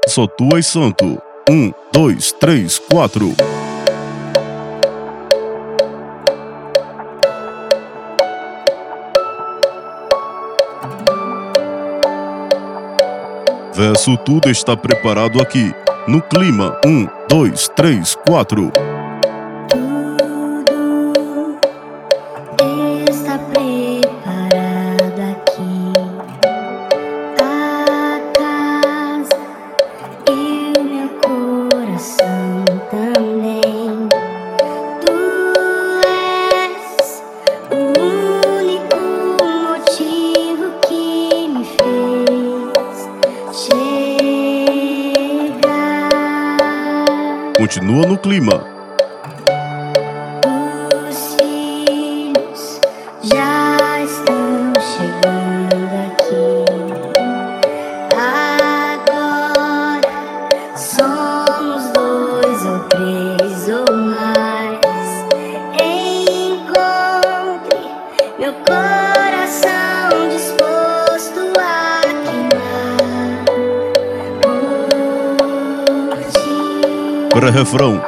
Só tu és santo. 1, 2, 3, 4. Verso tudo está preparado aqui. No clima. 1, 2, 3, 4. Está preparado aqui, a casa e o meu coração também. Tu és o único motivo que me fez chegar. Continua no clima. Já estão chegando aqui. Agora somos 2 ou 3 ou mais. Encontre meu coração disposto a queimar por ti. Pré-refrão.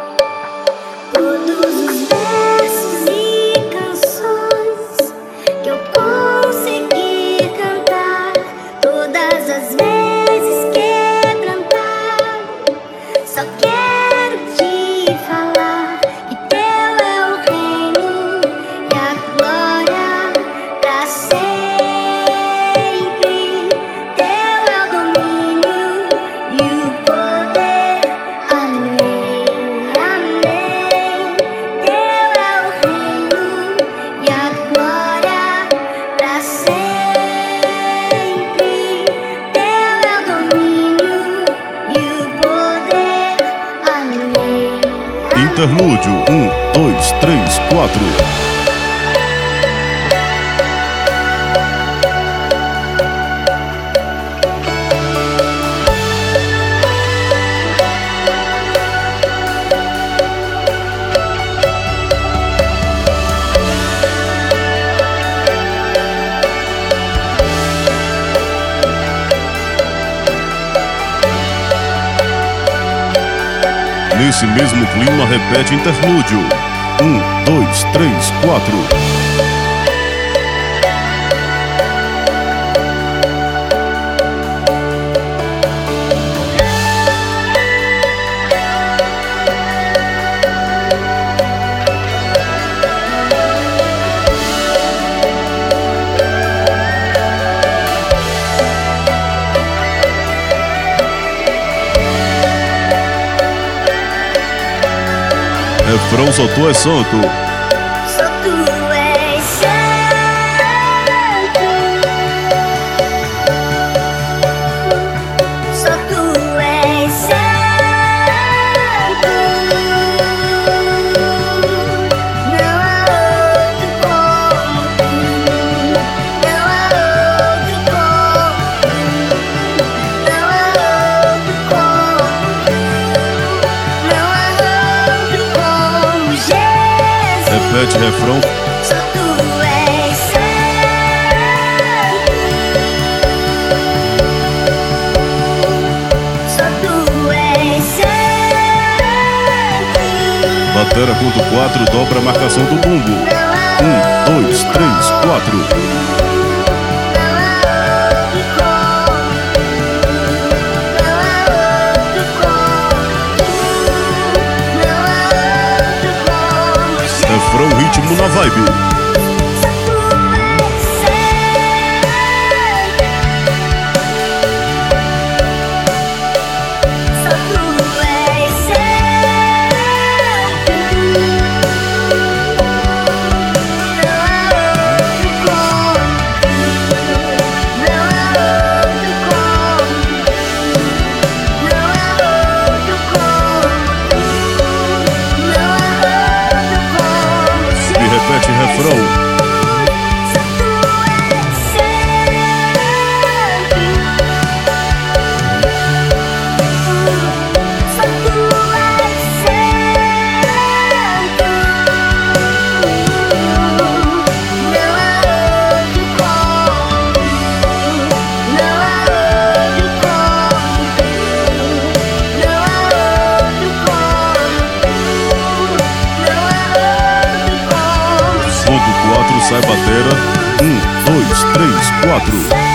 Só quero te falar que teu é o reino e a glória pra sempre. Teu é o domínio e o poder. Amém, amém. Teu é o reino e a glória pra sempre. Teu é o domínio e o poder. Interlúdio. 1, 2, 3, 4. Nesse mesmo clima, repete interlúdio. 1, 2, 3, 4. Refrão, só tu és santo. Só tu és santo. Só tu és santo. Não há outro como tu. Não há outro como tu. Não há outro como tu. Não há outro como Jesus. Repete refrão. Só tu és santo. Só tu és santo. Batera conta 4, dobra a marcação do bumbo. 1, 2, 3, 4. Refrão, ritmo na vibe. Repete refrão. 4 sai batera. 1, 2, 3, 4.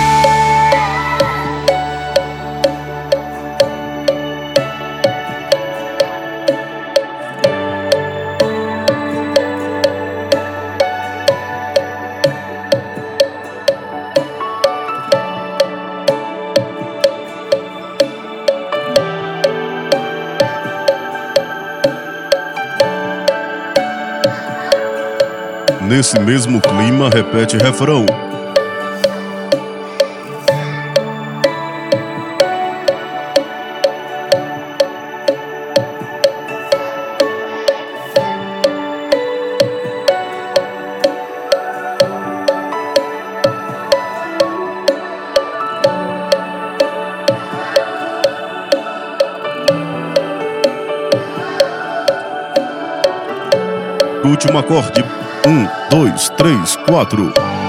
Nesse mesmo clima, repete refrão. Último acorde. 1, 2, 3, 4.